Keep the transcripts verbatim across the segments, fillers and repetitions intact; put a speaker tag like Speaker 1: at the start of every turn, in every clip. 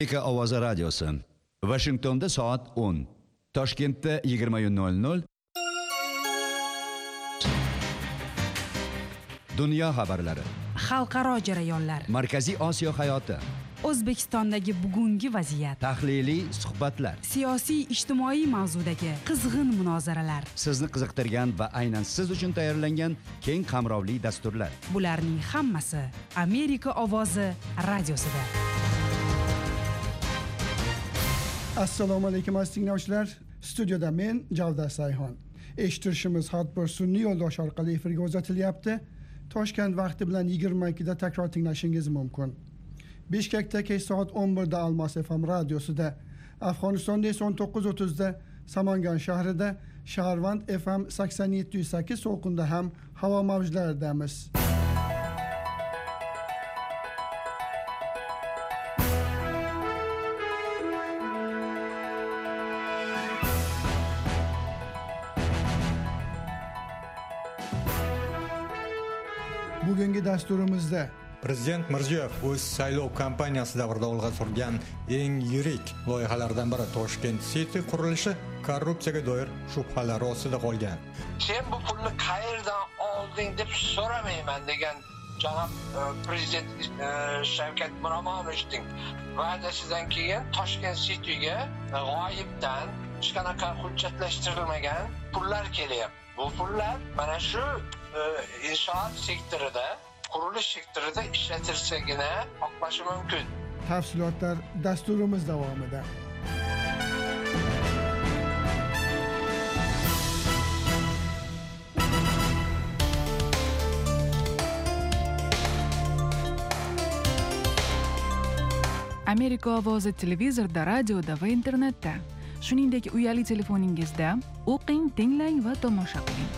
Speaker 1: Amerika ovozi radiosi. Washingtonda soat o'n. Toshkentda yigirma nol nol. Dunyo xabarlari.
Speaker 2: Xalqaro jarayonlar.
Speaker 1: Markaziy Osiyo hayoti.
Speaker 2: O'zbekistondagi bugungi vaziyat.
Speaker 1: Tahliliy suhbatlar.
Speaker 2: Siyosiy ijtimoiy mavzudagi qizg'in munozaralar.
Speaker 1: Sizni qiziqtirgan va aynan siz uchun tayyorlangan keng qamrovli dasturlar.
Speaker 2: Bularning hammasi Amerika ovozi radiosida.
Speaker 3: Assalomu alaykum aziz tinglovchilar. Studiyada men Javdar Sayhon. Eshittirishimiz har bir sun'iy yo'ldosh orqali efirga uzatilyapti. Toshkent vaqti bilan yigirma ikkida takror tinglashingiz mumkin. Bishkekda kech soat o'n birda Almos F M radiosida, Afg'onistonda esa o'n to'qqiz o'ttizda Samangan shahrida, Shaharvand F M sakson yetti nuqta sakkiz to'lqinda ham havo mavjlaridamiz. Bugungi dasturimizda
Speaker 4: Prezident Mirziyoyev o'z saylov kampaniyasi davrida olg'a surgan eng yirik loyihalardan biri Toshkent City qurilishi korrupsiyaga doir shubhalar ostida qolgan.
Speaker 5: Sen bu pulni qayerdan olding deb so'ramayman degan janob prezident Shavkat Miromonovning va'dasidan keyin Toshkent City'ga g'oyibdan hech qanaqa hujjatlashtirilmagan pullar kelyapti. Bu pullar mana shu inshoot sektorida, qurilish sektorida ishlatilsagina oqlashi mumkin.
Speaker 3: Tafsilotlar dasturimiz davomida.
Speaker 2: Amerika ovozi televizorda, radioda va internetda, shuningdek uyali telefoningizda o'qing, tinglang va tomosha qiling.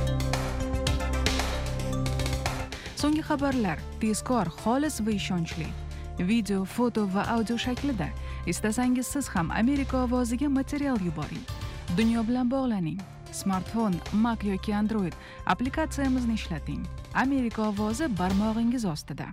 Speaker 2: So'nggi xabarlar tezkor, xolis va ishonchli. Video, foto va audio shaklida. Istasangiz siz ham Amerika ovoziga material yuboring. Dunyo bilan bog'laning. Smartfon, Mac yoki Android applikatsiyamizni ishlating. Amerika ovozi barmog'ingiz ostida.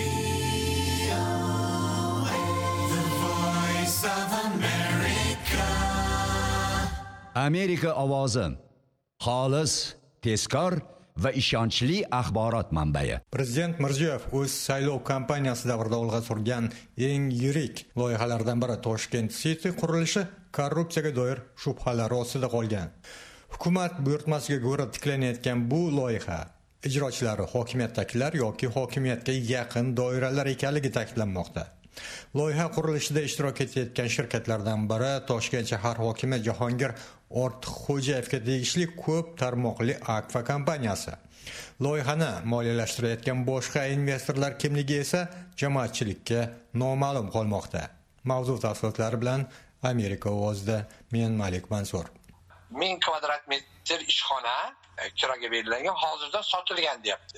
Speaker 1: Amerika ovozi. Xolis, tezkor va ishonchli axborot manbai.
Speaker 4: Prezident Mirziyoyev o'z saylov kampaniyasi davrida olg'a surgan eng yirik loyihalardan biri Toshkent City qurilishi korrupsiyaga doir shubhalar ostida qolgan. Hukumat buyurtmasiga ko'ra tiklanayotgan bu loyiha ijrochilari hokimiyatdagilar yoki hokimiyatga yaqin doiralar ekanligi ta'kidlanmoqda. Loyiha qurilishida ishtirok etayotgan shirkatlardan biri Toshkent shahar hokimi Jahongir Ortiqxo'jayevga tegishli ko'p tarmoqli Akfa kompaniyasi. Loyihani moliyalashtirayotgan boshqa investorlar kimligi esa jamoatchilikka noma'lum qolmoqda. Mavzu tafsilotlari bilan Amerika ovozida men Malik Mansur.
Speaker 5: ming kvadrat metr ishxona kiraga berilgan, hozirda sotilgan deyapti.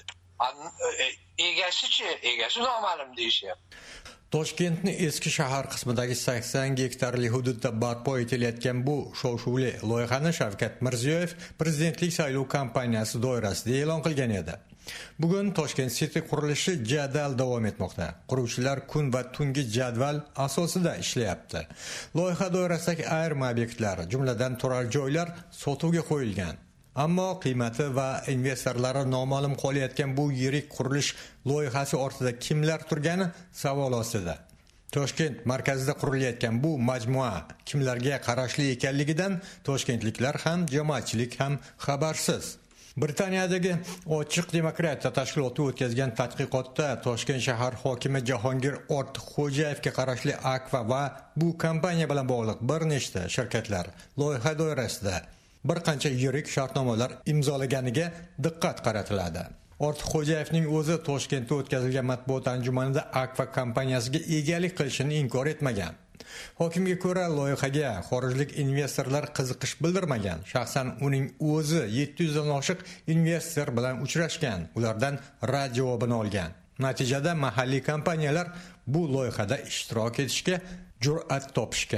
Speaker 5: Egasi-chi, egasi noma'lum deyishyapti.
Speaker 4: Toshkentning eski shahar qismidagi sakson gektarli hududda barpo etilayotgan bu shov-shuvli loyihani Shavkat Mirziyoyev prezidentlik saylov kampaniyasi doirasida e'lon qilgan edi. Bugun Toshkent City qurilishi jadal davom etmoqda. Quruvchilar kun va tungi jadval asosida ishlayapti. Loyiha doirasidagi ayrim obyektlar, jumladan turar joylar sotuvga qo'yilgan. Ammo qiymati va investorlari noma'lum qolayotgan bu yirik qurilish loyihasi ortida kimlar turgani savol ostida. Toshkent markazida qurilayotgan bu majmua kimlarga qarashli ekanligidan toshkentliklar ham, jamoatchilik ham xabarsiz. Britaniyadagi Ochiq demokratiya tashkiloti o'tkazgan tadqiqotda Toshkent shahar hokimi Jahongir Ortiqxo'jayevga qarashli Akfa va bu kompaniya bilan bog'liq bir nechta shirkatlar loyiha doirasida bir qancha yirik shartnomalar imzolaganiga diqqat qaratiladi. Ortiqxo'jayevning o'zi Toshkentda o'tkazilgan matbuot anjumanida Akfa kompaniyasiga egalik qilishini inkor etmagan. Hokimga ko'ra, loyihaga xorijlik investorlar qiziqish bildirmagan. Shaxsan uning o'zi yetti yuz dan oshiq investor bilan uchrashgan, ulardan rad javobini olgan. Natijada mahalliy kompaniyalar bu loyihada ishtirok etishga jur'at topishgan.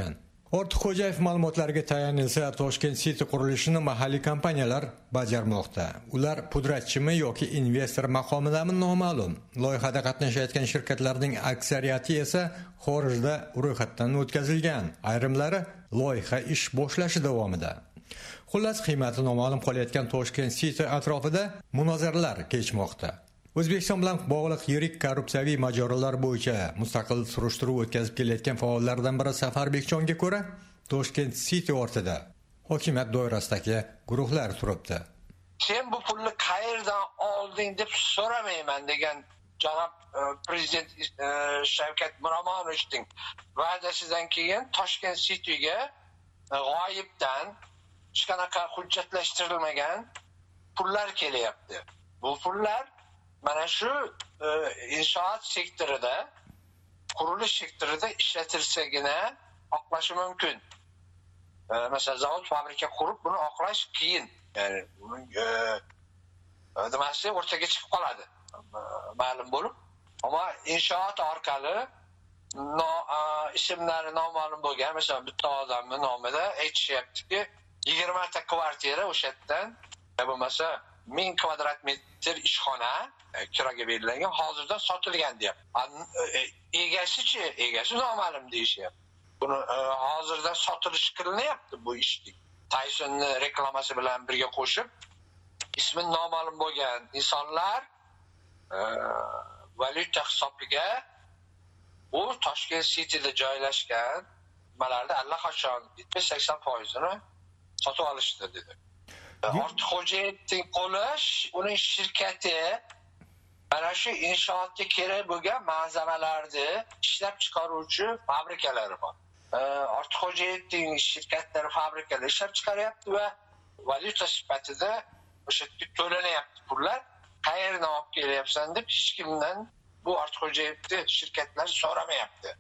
Speaker 4: Ortiqxo'jayev ma'lumotlariga tayanilsa, Toshkent City qurilishini mahalliy kompaniyalar bajarmoqda. Ular pudratchimi yoki investor maqomidami noma'lum. Loyihada qatnashayotgan shirkatlarning aksariyati esa xorijda ro'yxatdan o'tkazilgan. Ayrimlari loyiha ish boshlashi davomida. Xullas, qiymati noma'lum qolayotgan Toshkent City atrofida munozaralar kechmoqda. O'zbekiston bilan bog'liq yirik korrupsiyaviy mojarolar bo'yicha mustaqil surishtiruv o'tkazib kelayotgan faollardan biri Safar Bekjonga ko'ra, Toshkent City ortida hokimiyat doirasidagi guruhlar turibdi.
Speaker 5: Sen bu pulni qayerdan olding deb so'ramayman degan janob prezident Shavkat Miromonovning va'dasidan keyin Toshkent Cityga g'oyibdan hech qanaqa hujjatlashtirilmagan pullar kelyapti. Bu pullar mana shu inshoot sektorida, qurilish sektorida ishlatilsagina oqlashi mumkin. Masalan, zavod, fabrika qurib, buni oqlash qiyin. Ya'ni nimasi o'rtaga chiqib qoladi, ma'lum bo'lib. Ammo inshoot orqali ismlari noma'lum bo'lgan, masalan, bitta odamni nomida aytishyaptiki, yigirma ta kvartira o'sha yerdan, bo'lmasa ming kvadrat metr ishxona kiraga berilgan, hozirda sotilgan deyapti. Egasi-chi, egasi noma'lum deyishyapti. Buni hozirda sotilish qilinyapti bu ishning. Taysonni reklamasi bilan birga qo'shib, ismi noma'lum bo'lgan insonlar valyuta hisobiga u Toshkent Cityda joylashgan nimalarda allaqachon yetmish sakson foizini sotib olishdi dedi. Ortiqxo'jayevning qo'li, uning shirkati mana shu inshootga kerak bo'lgan malzemalarni ishlab chiqaruvchi fabrikalari bor. Ortiqxo'jayevning shirkatlari fabrikalar ishlab chiqaryapti va valyuta sifatida o'sha yerga to'lanyapti pullar. Qayerdan olib kelyapsan deb hech kimdan bu Ortiqxo'jayevning shirkatlari so'ramayapti.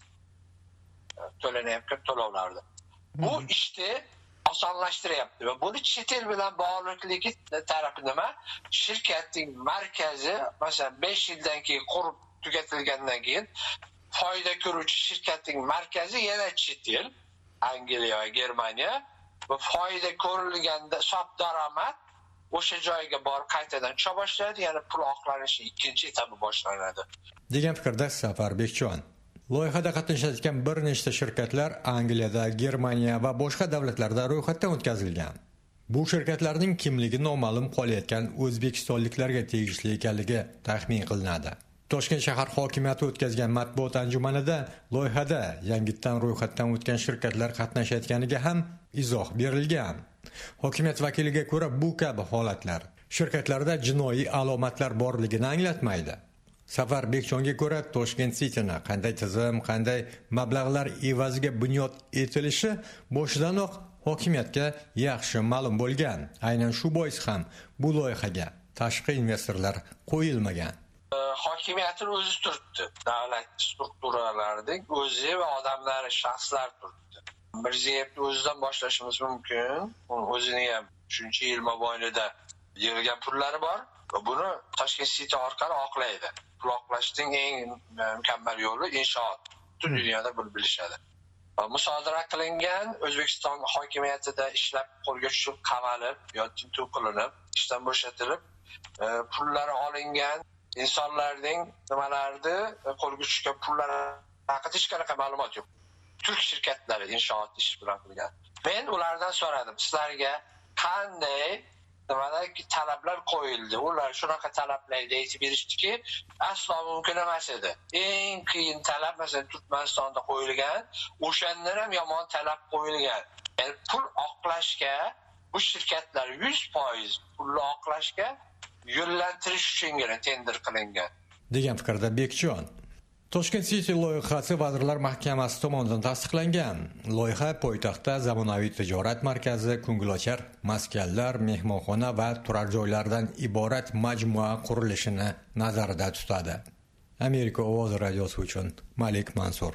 Speaker 5: To'lanayotgan to'lovlarni. Bu ishni osonlashtiryapti va buni chet el bilan bog'liqligi tarafi nima? Shirkatning markazi, masalan, besh yildan keyin qurib tugatilgandan keyin foyda ko'ruvchi shirkatning markazi yana chet el, Angliya va Germaniya, va foyda ko'rilganda hisob daromad o'sha joyga borib qaytadan tusha boshlaydi, ya'ni pul oqlanishi ikkinchi etapi boshlanadi
Speaker 4: degan fikrda Safar Bekjon. Loyihada qatnashayotgan bir nechta shirkatlar Angliyada, Germaniya va boshqa davlatlarda ro'yxatdan o'tkazilgan. Bu shirkatlarning kimligi noma'lum qolayotgan o'zbekistonliklarga tegishli ekanligi taxmin qilinadi. Toshkent shahar hokimiyati o'tkazgan matbuot anjumanida loyihada yangitdan ro'yxatdan o'tgan shirkatlar qatnashayotganiga ham izoh berilgan. Hokimiyat vakiliga ko'ra, bu kabi holatlar shirkatlarda jinoiy alomatlar borligini anglatmaydi. Safar Bekjonga ko'ra, Toshkent City'ni qanday tizim, qanday mablag'lar evaziga bunyod etilishi boshidanoq hokimiyatga yaxshi ma'lum bo'lgan. Aynan shu bois ham bu loyihaga tashqi investorlar qo'yilmagan.
Speaker 5: Hokimiyatning o'zi turibdi. Davlat strukturalarining o'zi va odamlari, shaxslar turibdi. Mirziyevning o'zidan boshlashimiz mumkin. O'zining ham shuncha yil mobaynida yig'ilgan pullari bor va buni Toshkent City orqali oqlaydi. Pul oqlashning eng mukammal yo'li inshoot. Butun dunyoda buni bilishadi. Musodara qilingan, O'zbekiston hokimiyatida ishlab qo'lga tushib, qamalib yoki tintuv qilinib, ishdan bo'shatilib, pullari olingan insonlarning nimalarni qo'lga tushgan pullar haqida hech qanaqa ma'lumot yo'q. Turk shirkatlari inshoot ish bilan qilgan. Men ulardan so'radim, sizlarga qanday nimalarki talablar qo'yildi? Ular shunaqa talablarni aytib berishdiki, aslo mumkin emas edi. Eng qiyin talab masalan Turkmanistonda qo'yilgan, o'shandan ham yomon talab qo'yilgan. Ya'ni pul oqlashga bu shirkatlar yuz foiz pulni oqlashga yo'llantirish uchungina tender qilingan
Speaker 4: degan fikrda Bekjon. Toshkent City loyihasi Vazirlar Mahkamasi tomonidan tasdiqlangan. Loyiha poytaxtda zamonaviy tijorat markazi, ko'ngilochar maskanlar, mehmonxona va turar joylardan iborat majmua qurilishini nazarda tutadi. Amerika ovozi radiosi uchun Malik Mansur.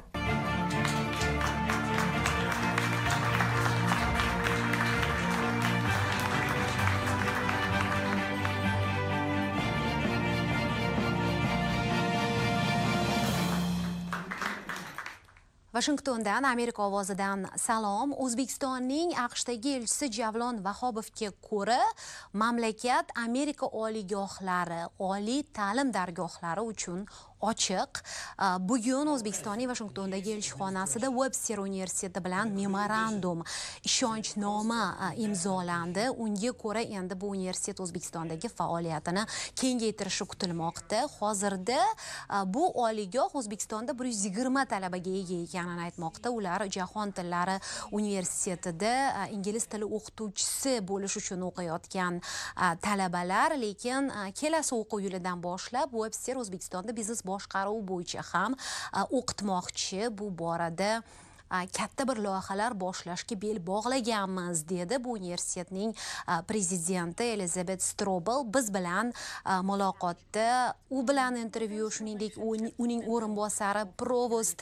Speaker 6: Washingtondan Amerika ovozidan salom. O'zbekistonning AQShdagi elchisi Javlon Vahobovga ko'ra, mamlakat Amerika oliygohlari, oliy ta'lim dargohlari uchun ochiq. Bugun O'zbekistonning Washingtondagi elchixonasida Webster universiteti bilan memorandum, ishonchnoma imzolandi. Unga ko'ra endi bu universitet O'zbekistondagi faoliyatini kengaytirishi kutilmoqda. Hozirda bu oliygoh O'zbekistonda bir yuz yigirma talabaga ega ekanini aytmoqda. Ular Jahon tillari universitetida ingliz tili o'qituvchisi bo'lish uchun o'qiyotgan talabalar, lekin kelasi o'quv yilidan boshlab Webster O'zbekistonda biznes boshqaruv bo'yicha ham o'qitmoqchi. Bu borada katta bir loyihalar boshlashga bel bog'laganmiz, dedi bu universitetning prezidenti Elizabeth Strobel biz bilan muloqotda. U bilan intervyu, shuningdek uning o'rinbosari provost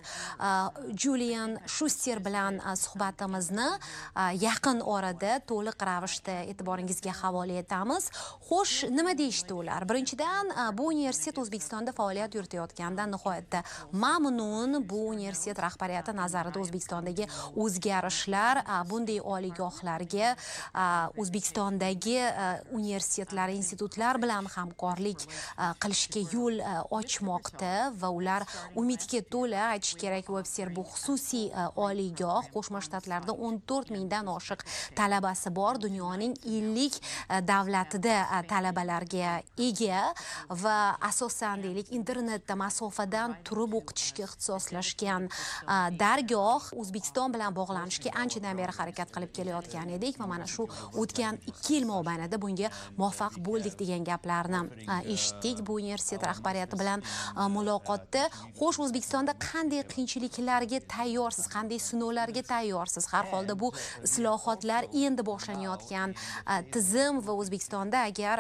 Speaker 6: Julian Schuster bilan suhbatimizni yaqin orada to'liq ravishda e'tiboringizga havola etamiz. Xo'sh, nima deyishdi ular? Birinchidan, bu universitet O'zbekistonda faoliyat yuritayotganidan nihoyatda mamnun. Bu universitet rahbariyati nazarida O'zbekistondagi o'zgarishlar bunday oliygohlarga O'zbekistondagi universitetlar, institutlar bilan hamkorlik qilishga yo'l ochmoqda va ular umidga to'la. Aytish kerak, Webster bu xususiy oliygoh. Qo'shma Shtatlarda o'n to'rt mingdan oshiq talabasi bor, dunyoning ellik davlatida talabalarga ega va asosan deylik internetda masofadan turib o'qitishga ixtisoslashgan dargoh. O'zbekiston bilan bog'lanishga anchadan beri harakat qilib kelayotgan edik va mana shu o'tgan ikki yil mobaynida bunga muvaffaq bo'ldik degan gaplarni eshitdik bu universitet rahbariyati bilan muloqotda. Xo'sh, O'zbekistonda qanday qiyinchiliklarga tayyorsiz, qanday sinovlarga tayyorsiz? Har holda bu islohotlar endi boshlanayotgan tizim va O'zbekistonda agar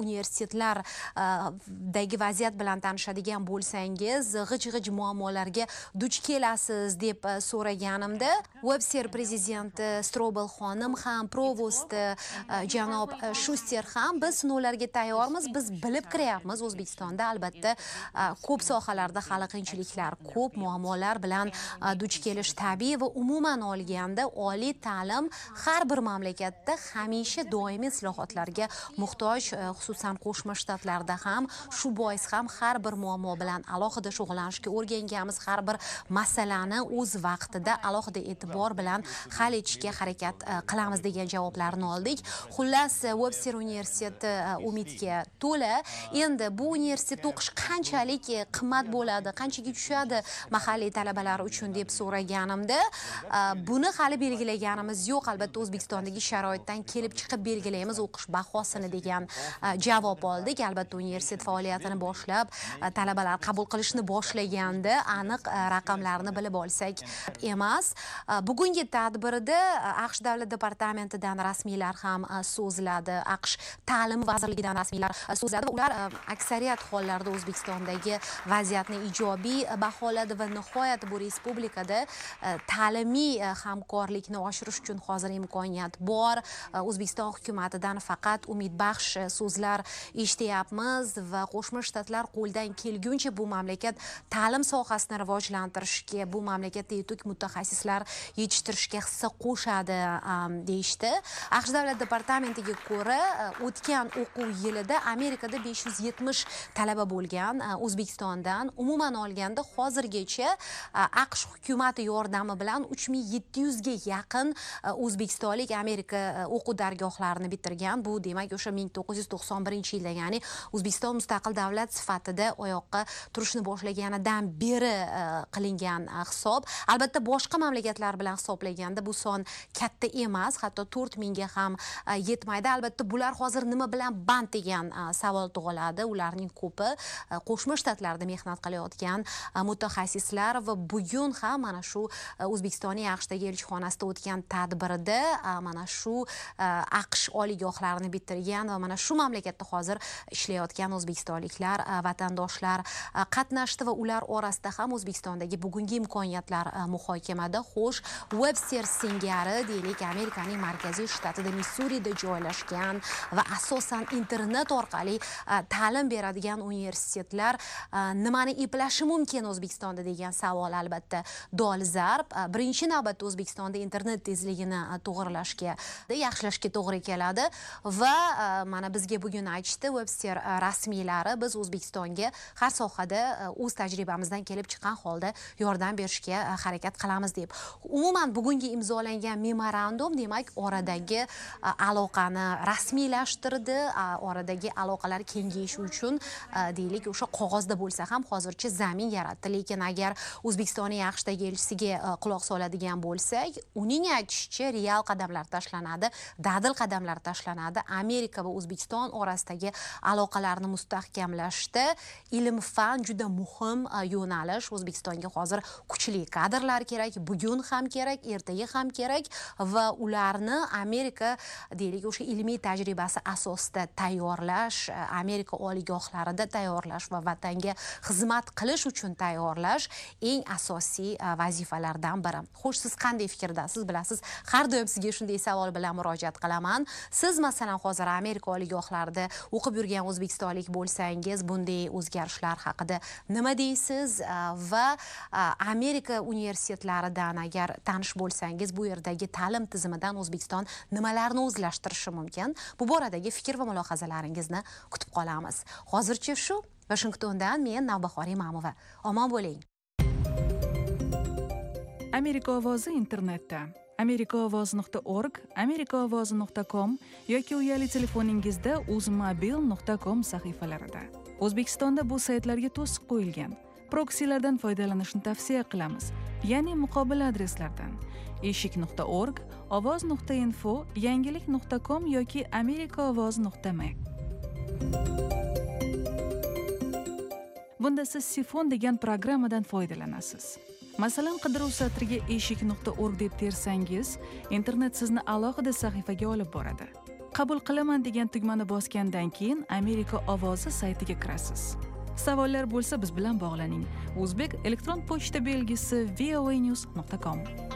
Speaker 6: universitetlardagi vaziyat bilan tanishadigan bo'lsangiz, g'ij-g'ij muammolarga duch kelasiz deb so'raganimda, Webster prezidenti Strobel xonim ham, provosti janob Schuster ham biz sinovlarga tayyormiz, biz bilib kiryapmiz. O'zbekistonda albatta ko'p sohalarda hali qiyinchiliklar, ko'p muammolar bilan duch kelish tabiiy va umuman olganda oliy ta'lim har bir mamlakatda hamisha doimiy islohotlarga muhtoj, xususan Qo'shma Shtatlarda ham. Shu bois ham har bir muammo bilan alohida shug'ullanishga o'rganganmiz, har bir masalani o'z vaqtida alohida e'tibor bilan hal etishga harakat qilamiz degan javoblarni oldik. Xullas, Webster universiteti umidga to'la. Endi bu universitetda o'qish qanchalik qimmat bo'ladi, qanchaga tushadi mahalliy talabalar uchun deb so'raganimda, buni hali belgilaganimiz yo'q. Albatta O'zbekistondagi sharoitdan kelib chiqib belgilaymiz o'qish bahosini degan javob oldik. Albatta universitet faoliyatini boshlab, talabalar qabul qilishni boshlaganda aniq raqamlarni bilib olsak emas. Bugungi tadbirda AQSh davlat departamentidan rasmiylar ham so'zladi, AQSh ta'lim vazirligidan rasmiylar so'zladi va ular aksariyat hollarda O'zbekistondagi vaziyatni ijobiy baholadi va nihoyat bu respublikada ta'limiy hamkorlikni oshirish uchun hozir imkoniyat bor. O'zbekiston hukumatidan faqat umidbaxsh so'zlar eshityapmiz va Qo'shma Shtatlar qo'ldan kelguncha bu mamlakat ta'lim sohasini rivojlantirishga, bu mamlakatda yetuk mutaxassislar yetishtirishga hissa qo'shadi deyishdi. AQSh davlat departamentiga ko'ra, o'tgan o'quv yilida Amerikada besh yuz yetmish talaba bo'lgan. O'zbekistondan umuman olganda hozirgacha AQSh hukumati yordami bilan uch ming yetti yuzga yaqin o'zbekistonlik Amerika o'quv dargohlarini bitirgan. Bu demak o'sha ming to'qqiz yuz to'qson birinchi yilda, ya'ni O'zbekiston mustaqil davlat sifatida oyoqqa turishni boshlaganidan beri qilingan hisob. Albatta boshqa mamlakatlar bilan hisoblaganda bu son katta emas, hatto to'rt mingga ham yetmaydi. Albatta bular hozir nima bilan band degan savol tug'iladi. Ularning ko'pi Qo'shma Shtatlarda mehnat qilayotgan mutaxassislar va bugun ham mana shu O'zbekistonning AQShdagi elchixonasida o'tgan tadbirda mana shu AQSh oliygohlarini bitirgan va mana shu mamlakatda hozir ishlayotgan o'zbekistonliklar, vatandoshlar qatnashdi va ular orasida ham O'zbekistondagi bugungi imkoniyatlar muhokama muhokamada. Xo'sh, Webster singari deylik Amerikaning markaziy shtatida Missurida joylashgan va asosan internet orqali ta'lim beradigan universitetlar nimani eplashi mumkin O'zbekistonda degan savol albatta dolzarb. Birinchi navbatda O'zbekistonda internet tezligini to'g'rilashga, yaxshilashga to'g'ri keladi va mana bizga bugun aytishdi Webster rasmiylari biz O'zbekistonga har sohada o'z tajribamizdan kelib chiqqan holda yordam berishga harakat qilamiz deb. Umuman bugungi imzolangan memorandum demak oradagi aloqani rasmiylashtirdi, oradagi aloqalar kengayishi uchun deylik o'sha qog'ozda bo'lsa ham hozircha zamin yaratdi. Lekin agar O'zbekistonning AQShdagi elchisiga quloq soladigan bo'lsak, uning aytishicha real qadamlar tashlanadi, dadil qadamlar tashlanadi. Amerika va O'zbekiston orasidagi aloqalarni mustahkamlashda ilm-fan juda muhim yo'nalish. O'zbekistonga hozir kuchli kadrlar kerak, bugun ham kerak, ertaga ham kerak va ularni Amerika deylik o'sha ilmiy tajribasi asosida tayyorlash, Amerika oliygohlarida tayyorlash va vatanga xizmat qilish uchun tayyorlash eng asosiy vazifalardan biri. Xo'sh, siz qanday fikrdasiz? Bilasiz, har doim sizga shunday savol bilan murojaat qilaman. Siz masalan hozir Amerika oliygohlarida o'qib yurgan o'zbekistonlik bo'lsangiz, bunday o'zgarishlar haqida nima deysiz? Va Amerika universitetlaridan agar tanish bo'lsangiz, bu yerdagi ta'lim tizimidan O'zbekiston nimalarni o'zlashtirishi mumkin? Bu boradagi fikr va mulohazalaringizni kutib qolamiz. Hozircha shu. Washingtondan men Navbahor Imamova. Omon bo'ling.
Speaker 2: Amerika ovozi internetda amerikaovoz nuqta org, amerikaovoz nuqta com yoki uyali telefoningizda uzmobil nuqta com sahifalarida. O'zbekistonda bu saytlarga to'siq qo'yilgan proksilardan foydalanishni tavsiya qilamiz, ya'ni muqobil adreslardan eshik nuqta org, ovoz nuqta info, yangilik nuqta com yoki amerikaovoz nuqta me. Bunda siz Sifon degan programmadan foydalanasiz. Masalan, qidiruv satriga eshik nuqta org deb tersangiz, internet sizni alohida sahifaga olib boradi. Qabul qilaman degan tugmani bosgandan keyin Amerika ovozi saytiga kirasiz. Savollar bo'lsa biz bilan bog'laning. O'zbek elektron pochta belgisi voanews nuqta com.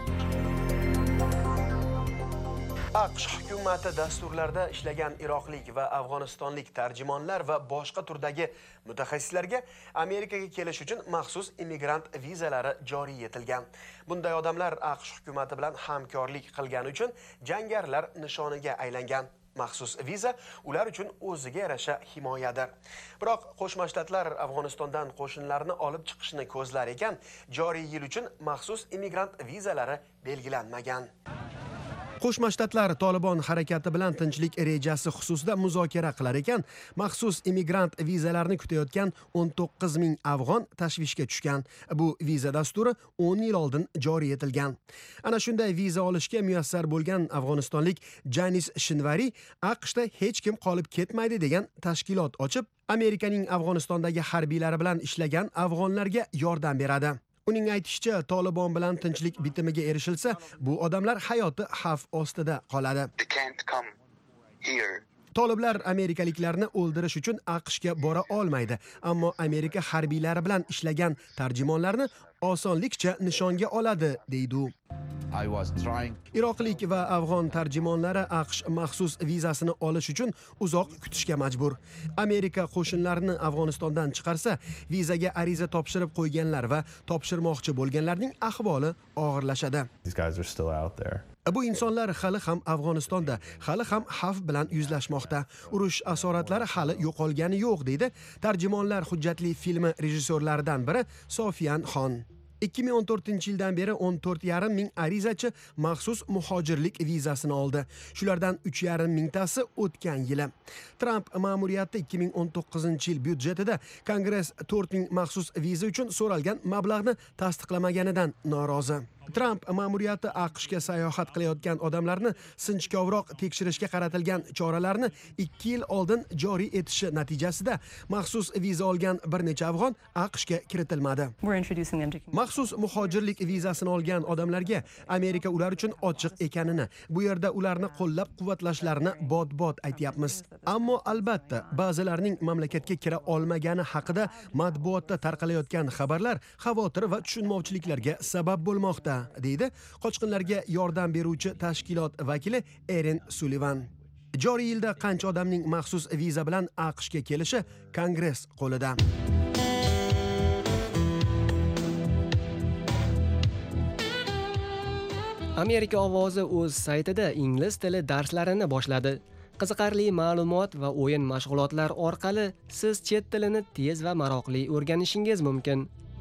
Speaker 7: AQSh hukumati dasturlarda ishlagan iroqlik va afg'onistonlik tarjimonlar va boshqa turdagi mutaxassislarga Amerikaga kelish uchun maxsus immigrant vizalari joriy etilgan. Bunday odamlar AQSh hukumati bilan hamkorlik qilgani uchun jangarilar nishoniga aylangan. Maxsus viza ular uchun o'ziga yarasha himoyadir. Biroq Qo'shma Shtatlar Afg'onistondan qo'shinlarni olib chiqishni ko'zlar ekan, joriy yil uchun maxsus immigrant vizalari belgilanmagan. Qo'shma Shtatlar Tolibon harakati bilan tinchlik rejasi xususida muzokara qilar ekan, maxsus immigrant vizalarini kutayotgan o'n to'qqiz ming afg'on tashvishga tushgan. Bu viza dasturi o'n yil oldin joriy etilgan. Ana shunday viza olishga muyassar bo'lgan afg'onistonlik Janis Shinvari AQShda hech kim qolib ketmaydi degan tashkilot ochib, Amerikaning Afg'onistondagi harbiylari bilan ishlagan afg'onlarga yordam beradi. Uning aytishicha, Tolibon bilan tinchlik bitimiga erishilsa, bu odamlar hayoti xavf ostida qoladi. Toliblar amerikaliklarni o'ldirish uchun AQShga bora olmaydi, ammo Amerika harbiylari bilan ishlagan tarjimonlarni osonlikcha nishonga oladi, deydi u. Iroqlik va afg'on tarjimonlari AQSh maxsus vizasini olish uchun uzoq kutishga majbur. Amerika qo'shinlarini Afg'onistondan chiqarsa, vizaga ariza topshirib qo'yganlar va topshirmoqchi bo'lganlarning ahvoli og'irlashadi. Bu insonlar hali ham Afg'onistonda, hali ham xavf bilan yuzlashmoqda. Urush asoratlari hali yo'qolgani yo'q, deydi tarjimonlar hujjatli filmi rejissyorlaridan biri Sofiyan Xon. ikki ming o'n to'rtinchi yildan beri o'n to'rt yarim ming arizachi maxsus muhojirlik vizasini oldi. Shulardan uch yarim mingtasi o'tgan yili. Trump ma'muriyati ikki ming o'n to'qqizinchi yil byudjetida Kongress to'rt ming maxsus viza uchun so'ralgan mablag'ni tasdiqlamaganidan norozi. Trump ma'muriyati AQShga sayohat qilayotgan odamlarni sinchkovroq tekshirishga qaratilgan choralarni ikki yil oldin joriy etishi natijasida maxsus viza olgan bir necha afg'on AQShga kiritilmadi. Maxsus muhojirlik vizasini olgan odamlarga Amerika ular uchun ochiq ekanini, bu yerda ularni qo'llab-quvvatlashlarini bod-bod aytyapmiz. Ammo albatta, ba'zilarning mamlakatga kira olmagani haqida matbuotda tarqalayotgan xabarlar xavotir va tushunmovchiliklarga sabab bo'lmoqda, deydi qochqinlarga yordam beruvchi tashkilot vakili Erin Sullivan. Joriy yilda qancha odamning maxsus viza bilan AQShga kelishi Kongress qo'lida.
Speaker 8: Amerika ovozi o'z saytida ingliz tili darslarini boshladi. Qiziqarli ma'lumot va o'yin mashg'ulotlar orqali siz chet tilini tez va maroqli o'rganishingiz mumkin.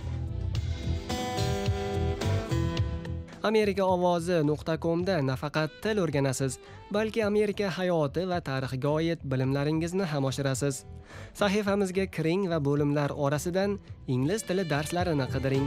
Speaker 8: amerika ovozi nuqta com da nafaqat til o'rganasiz, balki Amerika hayoti va tarixiga oid bilimlaringizni ham oshirasiz. Sahifamizga kiring va bo'limlar orasidan ingliz tili darslarini qidiring.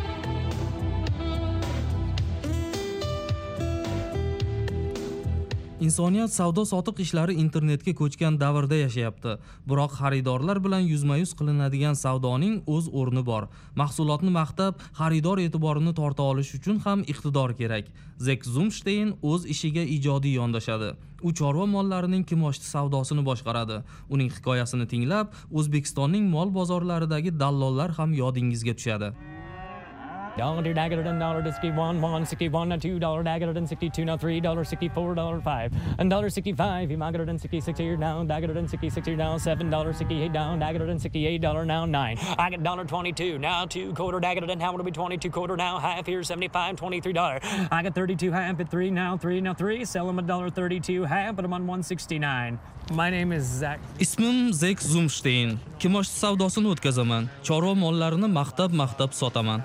Speaker 9: Insoniyat savdo-sotiq ishlari internetga ko'chgan davrda yashayapti. Biroq xaridorlar bilan yuzma-yuz qilinadigan savdoning o'z o'rni bor. Mahsulotni maqtab, xaridor e'tiborini torta olish uchun ham iqtidor kerak. Zek Zumstein o'z ishiga ijodiy yondashadi. U chorva mollarining kimoshdi savdosini boshqaradi. Uning hikoyasini tinglab, O'zbekistonning mol bozorlaridagi dallollar ham yodingizga tushadi.
Speaker 10: Dollar dagger and dollar sixty one, one sixty one, and two dollar dagger and sixty two, now three dollar sixty four, dollar five, and dollar sixty five. You magger and sixty six here now, dagger and sixty six here now, seven dollar sixty eight down, dagger and sixty eight dollar now nine. I get dollar twenty two now, two quarter dagger and how will be twenty two quarter now, half here seventy five, twenty three dollar. I got thirty two half at three now, three now three. Sell them a dollar thirty two half, but I'm on one sixty nine. My name is Zach.
Speaker 9: Ismim Zek Zumstein. Kimoshdi savdosini o'tkazaman. Chorva mollarini maqtab-maqtab sotaman.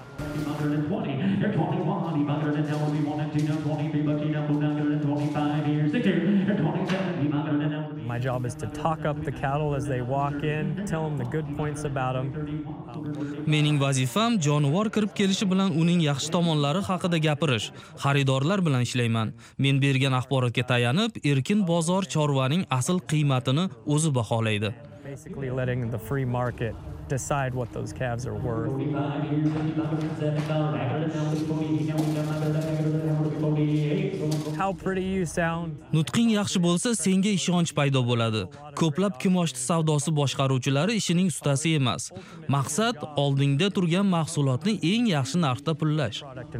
Speaker 10: My job is to talk up the cattle as they walk in, tell them the good points about them.
Speaker 9: Mening vazifam jonivor kirib kelishi bilan uning yaxshi tomonlari haqida gapirish. Xaridorlar bilan ishlayman. Men bergan axborotga tayanib, erkin bozor chorvaning asl qiymatini o'zi baholaydi.
Speaker 10: Basically letting the free market decide what those calves are worth. How pretty you sound.
Speaker 9: Nutqing yaxshi bo'lsa, senga ishonch paydo bo'ladi. Ko'plab kimoshdi savdosi boshqaruvchilari ishining ustasi emas. Maqsad oldingda turgan mahsulotni eng yaxshi narxda pullash.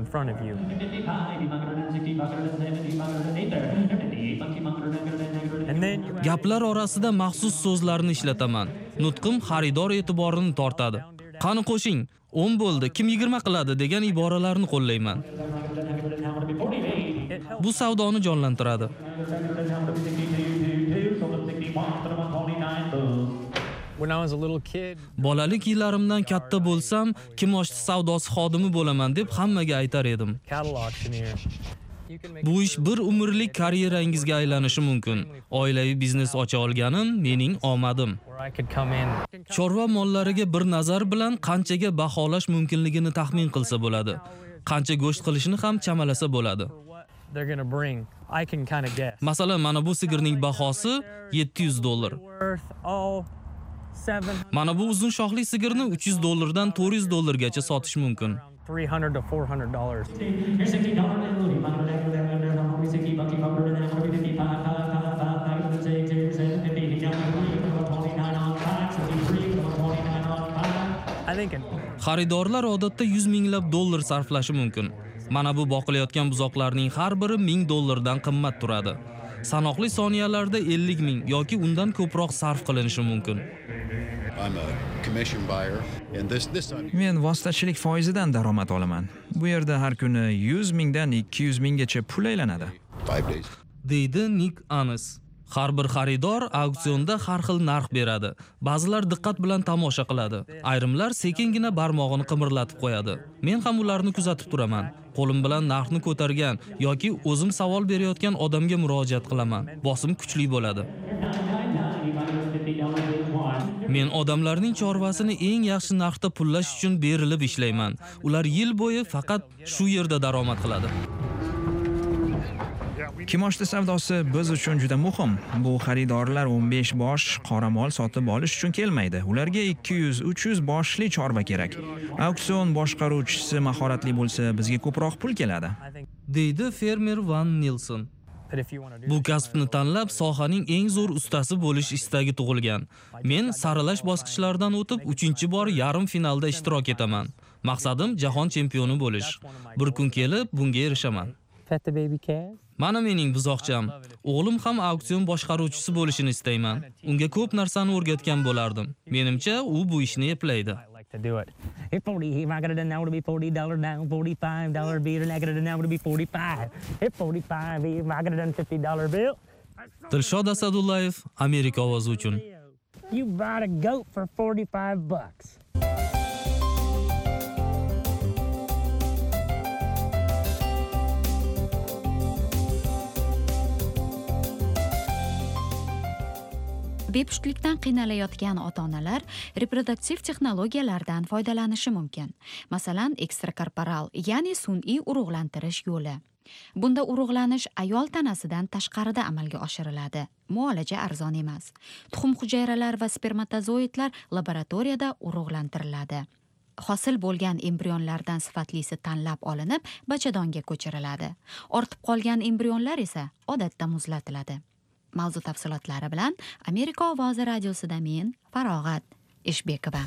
Speaker 9: Gaplar orasida maxsus so'zlarni ishlataman. Nutqim xaridor e'tiborini tortadi. Qani qo'shing, o'n bo'ldi, kim yigirma qiladi degan iboralarni qo'llayman. Bu savdoni jonlantiradi.
Speaker 10: When I was a little kid,
Speaker 9: bolalik yillarimdan katta bo'lsam, kimoshdi savdosi xodimi bo'laman deb hammaga aytar edim. Bu ish bir umrlik karyerangizga aylanishi mumkin. Oilaviy biznes ocha olganim mening omadim. Chorva mollariga bir nazar bilan qanchaga baholash mumkinligini taxmin qilsa bo'ladi. Qancha go'sht qilishini ham chamalasa bo'ladi. Masalan, mana bu sigirning bahosi yetti yuz dollar. Mana bu uzun shoxli sigirni uch yuz dollardan to'rt yuz dollargacha sotish mumkin.
Speaker 10: three hundred to four hundred dollars.
Speaker 9: Xaridorlar odatda yuz minglab dollar sarflashi mumkin. Mana bu boqilayotgan buzoqlarning har biri ming dollardan qimmat turadi. Sanoqli soniyalarda ellik ming yoki undan ko'proq sarf qilinishi mumkin.
Speaker 11: Men vositachilik foizidan daromad olaman. Bu yerda har kuni yuz mingdan ikki yuz minggacha pul aylanadi.
Speaker 9: Deydi Nick Anis. Har bir xaridor auksionda har xil narx beradi. Ba'zilar diqqat bilan tomosha qiladi. Ayrimlar sekingina barmog'ini qimirlatib qo'yadi. Men ham ularni kuzatib turaman. Qo'lim bilan narxni ko'targan yoki o'zim savol berayotgan odamga murojaat qilaman. Bosim kuchli bo'ladi. Men odamlarning chorvasini eng yaxshi narxda pullash uchun berilib ishlayman. Ular yil bo'yi faqat shu yerda daromad qiladi.
Speaker 11: Kimoshdi savdosi biz uchun juda muhim. Bu xaridorlar o'n besh bosh qoramol sotib olish uchun kelmaydi. Ularga ikki yuz uch yuz boshli chorva kerak. Auksion boshqaruvchisi mahoratli bo'lsa, bizga ko'proq pul keladi.
Speaker 9: Deydi fermer Van Nilson. Bu kasbni tanlab sohaning eng zo'r ustasi bo'lish istagi tug'ilgan. Men saralash bosqichlaridan o'tib uchinchi bor yarim finalda ishtirok etaman. Maqsadim jahon chempioni bo'lish. Bir kun kelib bunga erishaman. Mana mening buzoqcham. O'g'lim ham auksion boshqaruvchisi bo'lishini istayman. Unga ko'p narsani o'rgatgan bo'lardim. Menimcha, u bu ishni eplaydi.
Speaker 10: To do it. If forty, if I got it now to be forty dollars now, forty-five dollar bill, and I got it now to be forty-five. If forty-five, if I got it on fifty dollar bill.
Speaker 9: Dilshod Asadullayev, Amerika ovozi uchun.
Speaker 10: You bought a goat for forty-five bucks.
Speaker 12: Bepushtlikdan qiynalayotgan ota-onalar reproduktiv texnologiyalardan foydalanishi mumkin. Masalan, ekstrakorporal, ya'ni sun'iy urug'lantirish yo'li. Bunda urug'lanish ayol tanasidan tashqarida amalga oshiriladi. Muolaja arzon emas. Tuxum hujayralar va spermatozoidlar laboratoriyada urug'lantiriladi. Hosil bo'lgan embrionlardan sifatlisi tanlab olinib, bachadonga ko'chiriladi. Ortib qolgan embrionlar esa odatda muzlatiladi. Mavzu tafsilotlari bilan Amerika ovozi radiosida men Farog'at Eshbekova.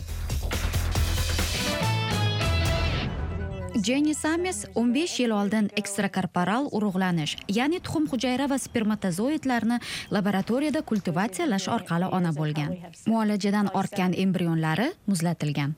Speaker 12: Jenny Samis o'n besh yil oldin ekstrakorporal urug'lanish, ya'ni tuxum hujayra va spermatozoidlarni laboratoriyada kultivatsiyalash orqali ona bo'lgan. Muolajadan ortgan embrionlari muzlatilgan.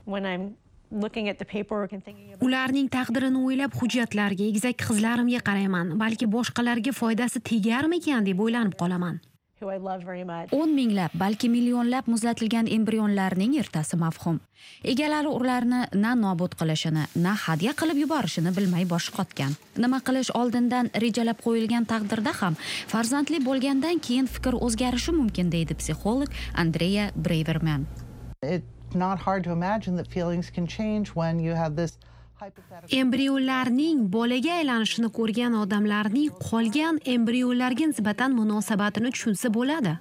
Speaker 13: Ularning taqdirini o'ylab hujjatlarga, egizak qizlarimga qarayman, balki boshqalarga foydasi tegarmikan deb o'ylanib qolaman.
Speaker 12: o'n minglab, balki millionlab muzlatilgan embrionlarning ertasi mavhum. Egalari ularni na nobud qilishini, na hadya qilib yuborishini bilmay boshi qotgan. Nima qilish oldindan rejalab qo'yilgan taqdirda ham farzandli bo'lgandan keyin fikr o'zgarishi mumkin, deydi psixolog Andrea Braverman.
Speaker 14: Not hard to imagine that feelings can change when you have this
Speaker 13: Embrionlarning bolaga aylanishini ko'rgan odamlarning qolgan embrionlarga nisbatan munosabatini tushunsa bo'ladi.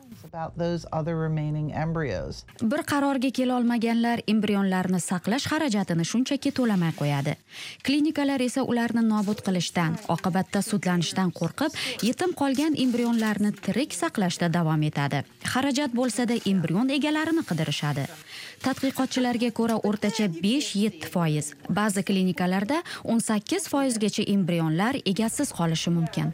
Speaker 12: Bir qarorga kela olmaganlar embrionlarni saqlash xarajatini shunchaki to'lamay qo'yadi. Klinikalar esa ularni nobud qilishdan, oqibatda sudlanishdan qo'rqib, yetim qolgan embrionlarni tirik saqlashda davom etadi. Xarajat bo'lsa-da embrion egalarini qidirishadi. Tadqiqotchilarga ko'ra o'rtacha besh yetti foiz, ba'zi klinikalarda o'n sakkiz foizgacha embrionlar egasiz qolishi mumkin.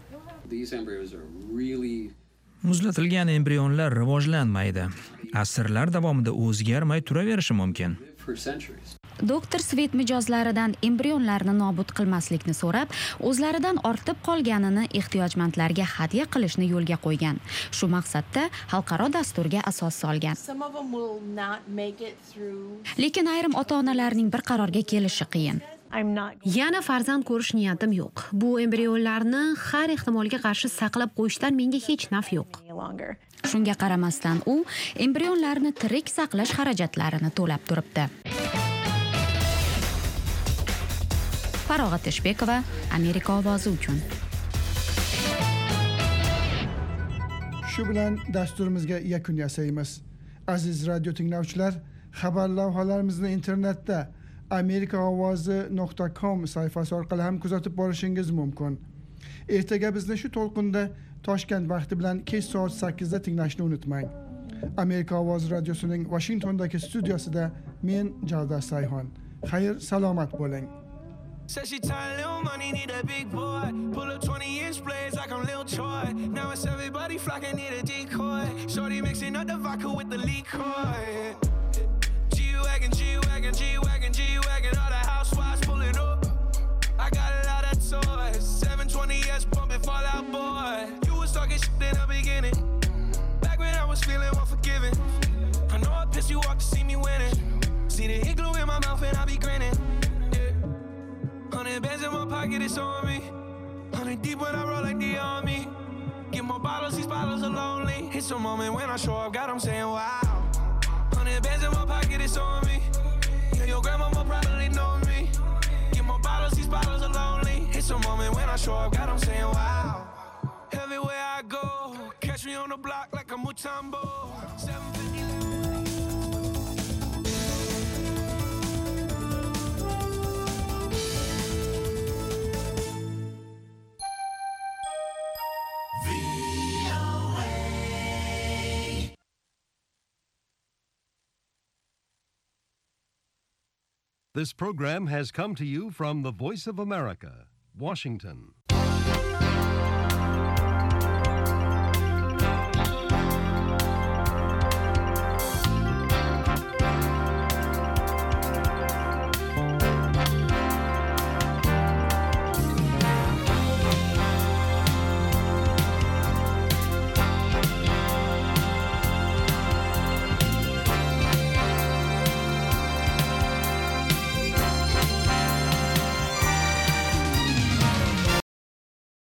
Speaker 11: Muzlatilgan embrionlar rivojlanmaydi. Asrlar davomida o'zgarmay turaverishi mumkin.
Speaker 12: Doktor Svet mijozlaridan embrionlarni nobud qilmaslikni so'rab, o'zlaridan ortib qolganini ehtiyojmandlarga hadya qilishni yo'lga qo'ygan. Shu maqsadda xalqaro dasturga asos solgan. Lekin ayrim ota-onalarning bir qarorga kelishi qiyin.
Speaker 13: Yana farzand ko'rish niyatim yo'q. Bu embrionlarni har ehtimolga qarshi saqlab qo'yishdan menga hech naf yo'q.
Speaker 12: Shunga qaramasdan u embrionlarni tirik saqlash xarajatlarini to'lab turibdi. Farog'at Eshbekova, Amerika ovozi uchun.
Speaker 3: Shu bilan dasturimizga yakun yasaymiz. Aziz radio tinglovchilar, xabar lavhalarimizni internetda amerika ovozi nuqta com sayfasi orqali ham kuzatib borishingiz mumkin. Ertaga bizni shu to'lqinda Toshkent vaqti bilan kech soat sakkizda tinglashni unutmang. Amerika ovozi radiosining Washingtondagi studiyasida men Javdar Sayhon. Xayr, salomat bo'ling.
Speaker 15: Said she tired, little money, need a big boy. Pull up twenty inch blades like I'm Lil Troy. Now it's everybody flocking, need a decoy. Shorty mixing up the vodka with the liquor. G-Wagon, G-Wagon, G-Wagon, G-Wagon. All the housewives pulling up. I got a lot of toys. seven twenty S pumping Fall Out Boy. You was talking shit in the beginning. Back when I was feeling unforgiving. I know I pissed you off to see me winning. See the igloo in my mouth and I be grinning. Hundred bands in my pocket, it's on me. Hundred deep when I roll like the army. Get more bottles, these bottles are lonely. It's a moment when I show up, God, I'm saying wow. Hundred bands in my pocket, it's on me. Yeah, your grandma will probably know me. Get more bottles, these bottles are lonely. It's a moment when I show up, God, I'm saying wow. Everywhere I go, catch me on the block like a Mutombo. seven fifty
Speaker 16: This program has come to you from the Voice of America, Washington.